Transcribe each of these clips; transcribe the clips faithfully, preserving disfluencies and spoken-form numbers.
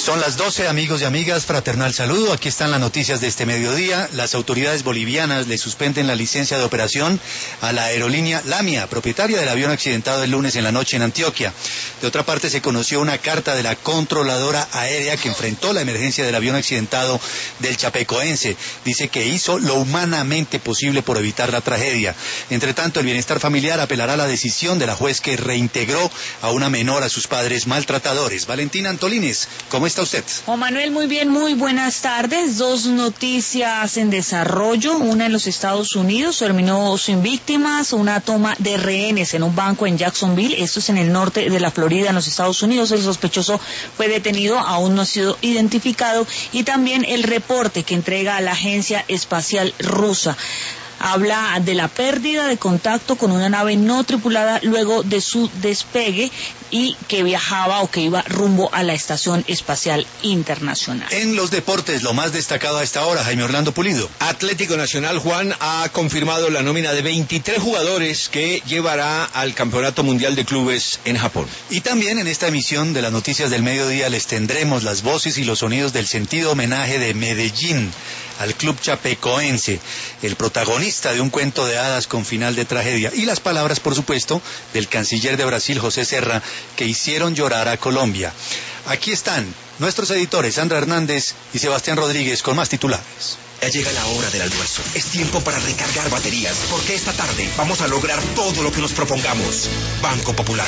Son las doce, amigos y amigas, fraternal saludo. Aquí están las noticias de este mediodía. Las autoridades bolivianas le suspenden la licencia de operación a la aerolínea Lamia, propietaria del avión accidentado el lunes en la noche en Antioquia. De otra parte, se conoció una carta de la controladora aérea que enfrentó la emergencia del avión accidentado del Chapecoense. Dice que hizo lo humanamente posible por evitar la tragedia. Entre tanto, el bienestar familiar apelará a la decisión de la juez que reintegró a una menor a sus padres maltratadores. Valentina Antolines, ¿cómo está usted? Juan Manuel, muy bien, muy buenas tardes. Dos noticias en desarrollo. Una en los Estados Unidos, terminó sin víctimas, una toma de rehenes en un banco en Jacksonville, esto es en el norte de la Florida, en los Estados Unidos. El sospechoso fue detenido, aún no ha sido identificado, y también el reporte que entrega a la Agencia Espacial Rusa. Habla de la pérdida de contacto con una nave no tripulada luego de su despegue y que viajaba o que iba rumbo a la Estación Espacial Internacional. En los deportes, lo más destacado a esta hora, Jaime Orlando Pulido. Atlético Nacional, Juan, ha confirmado la nómina de veintitrés jugadores que llevará al Campeonato Mundial de Clubes en Japón. Y también en esta emisión de las noticias del mediodía les tendremos las voces y los sonidos del sentido homenaje de Medellín al club chapecoense, el protagonista de un cuento de hadas con final de tragedia, y las palabras, por supuesto, del canciller de Brasil, José Serra, que hicieron llorar a Colombia. Aquí están nuestros editores, Sandra Hernández y Sebastián Rodríguez, con más titulares. Ya llega la hora del almuerzo. Es tiempo para recargar baterías, porque esta tarde vamos a lograr todo lo que nos propongamos. Banco Popular.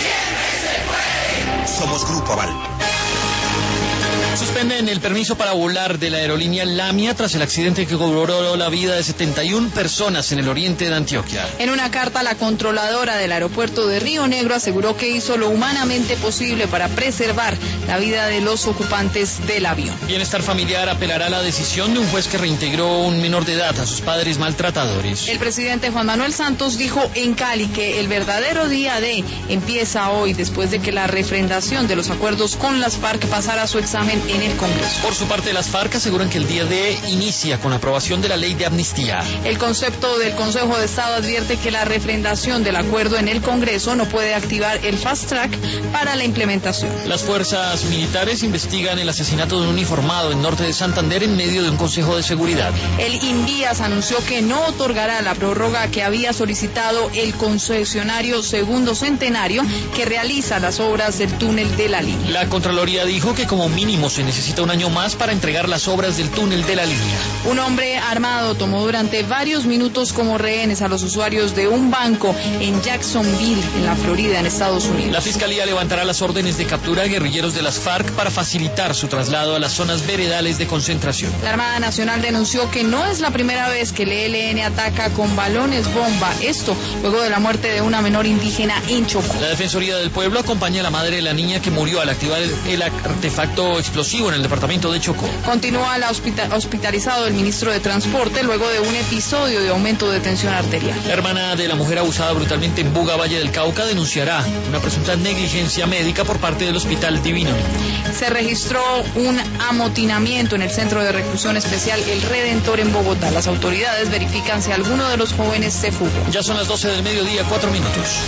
Somos Grupo Aval. Suspenden el permiso para volar de la aerolínea Lamia tras el accidente que cobró la vida de setenta y una personas en el oriente de Antioquia. En una carta, la controladora del aeropuerto de Río Negro aseguró que hizo lo humanamente posible para preservar la vida de los ocupantes del avión. Bienestar familiar apelará a la decisión de un juez que reintegró un menor de edad a sus padres maltratadores. El presidente Juan Manuel Santos dijo en Cali que el verdadero día D empieza hoy, después de que la refrendación de los acuerdos con las FARC pasara su examen en el Congreso. Por su parte, las FARC aseguran que el día D inicia con la aprobación de la ley de amnistía. El concepto del Consejo de Estado advierte que la refrendación del acuerdo en el Congreso no puede activar el fast track para la implementación. Las fuerzas militares investigan el asesinato de un uniformado en norte de Santander en medio de un consejo de seguridad. El Invías anunció que no otorgará la prórroga que había solicitado el concesionario Segundo Centenario, que realiza las obras del túnel de la línea. La Contraloría dijo que como mínimo se necesita un año más para entregar las obras del túnel de la línea. Un hombre armado tomó durante varios minutos como rehenes a los usuarios de un banco en Jacksonville, en la Florida, en Estados Unidos. La Fiscalía levantará las órdenes de captura a guerrilleros de las FARC para facilitar su traslado a las zonas veredales de concentración. La Armada Nacional denunció que no es la primera vez que el E L N ataca con balones bomba, esto luego de la muerte de una menor indígena en Chocó. La Defensoría del Pueblo acompaña a la madre de la niña que murió al activar el, el artefacto explosivo en el departamento de Chocó. Continúa la hospital, hospitalizado el ministro de Transporte luego de un episodio de aumento de tensión arterial. La hermana de la mujer abusada brutalmente en Buga, Valle del Cauca, denunciará una presunta negligencia médica por parte del Hospital Divino. Se registró un amotinamiento en el Centro de Reclusión Especial El Redentor en Bogotá. Las autoridades verifican si alguno de los jóvenes se fugó. Ya son las doce del mediodía, cuatro minutos.